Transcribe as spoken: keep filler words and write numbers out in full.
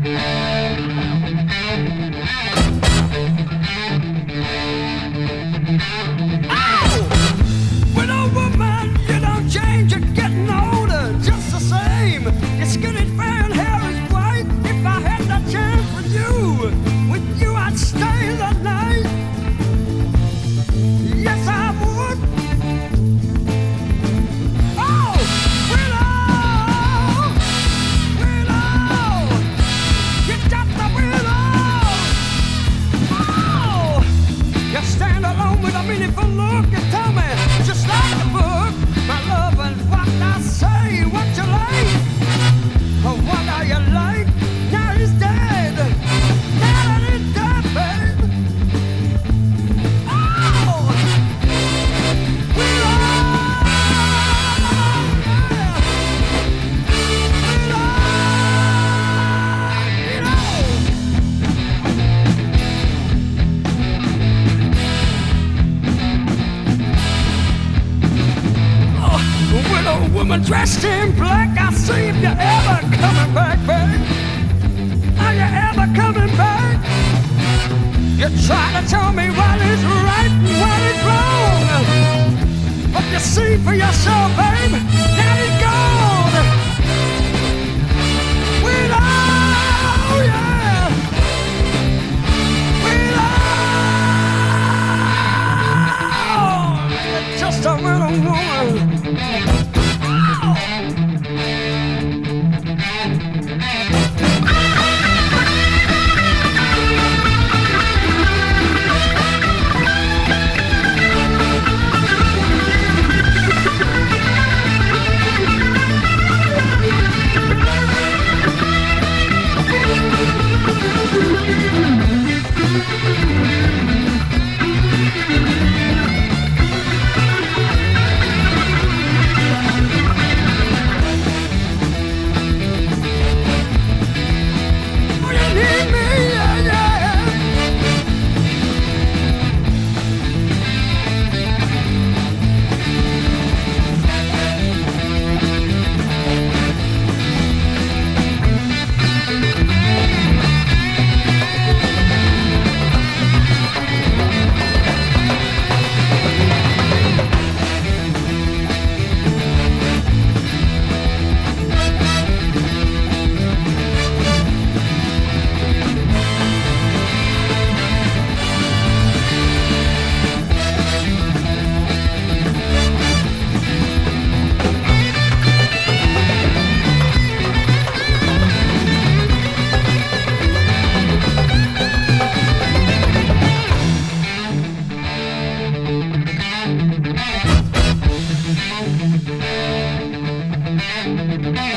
Dressed in black, I see if you're ever coming back, babe. Are you ever coming back? You try to tell me what is right and what is wrong, but you see for yourself, babe, that is gone. Without, yeah, without, you're just a little woman. Thank you.